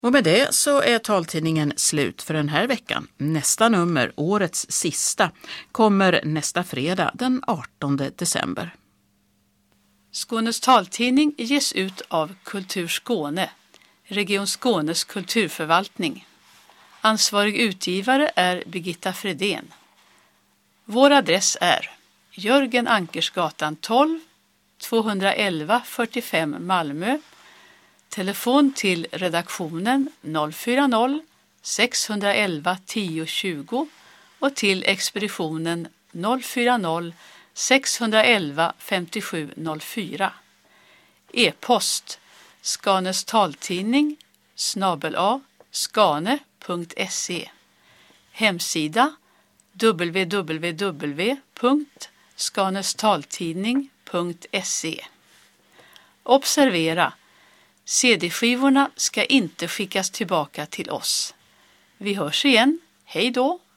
Och med det så är taltidningen slut för den här veckan. Nästa nummer, årets sista, kommer nästa fredag den 18 december. Skånes taltidning ges ut av Kultur Skåne, Region Skånes kulturförvaltning. Ansvarig utgivare är Birgitta Fredén. Vår adress är Jörgen Ankersgatan 12, 211 45 Malmö. Telefon till redaktionen 040 611 1020 och till expeditionen 040 611 5704. E-post skanestaltidning@skane.se. Hemsida www.skanestaltidning.se. Observera! CD-skivorna ska inte skickas tillbaka till oss. Vi hörs igen. Hej då!